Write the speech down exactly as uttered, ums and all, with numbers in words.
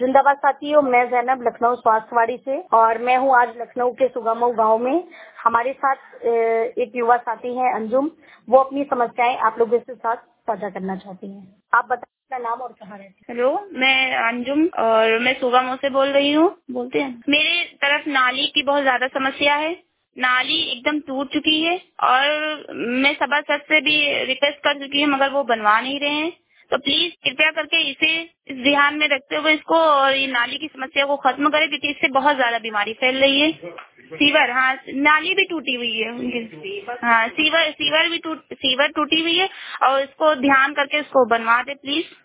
जिंदाबाद साथियों, मैं जैनब लखनऊ स्वास्थ्यवाड़ी से और मैं हूँ आज लखनऊ के सुगमऊ गांव में। हमारे साथ एक युवा साथी हैं अंजुम, वो अपनी समस्याएं आप लोगों के साथ साझा करना चाहती हैं। आप बताएं अपना नाम और कहाँ रहती हैं। हेलो, मैं अंजुम और मैं सुगमऊ से बोल रही हूँ। बोलते हैं मेरे तरफ नाली की बहुत ज्यादा समस्या है। नाली एकदम टूट चुकी है और मैं सभासद से भी रिक्वेस्ट कर चुकी हूँ, मगर वो बनवा नहीं रहे हैं। तो प्लीज कृपया करके इसे इस ध्यान में रखते हुए इसको और ये नाली की समस्या को खत्म करें, क्योंकि इससे बहुत ज्यादा बीमारी फैल रही है। सीवर, हाँ, नाली भी टूटी हुई है उनकी। हाँ, सीवर सीवर भी टूट सीवर टूटी हुई है और इसको ध्यान करके इसको बनवा दे प्लीज।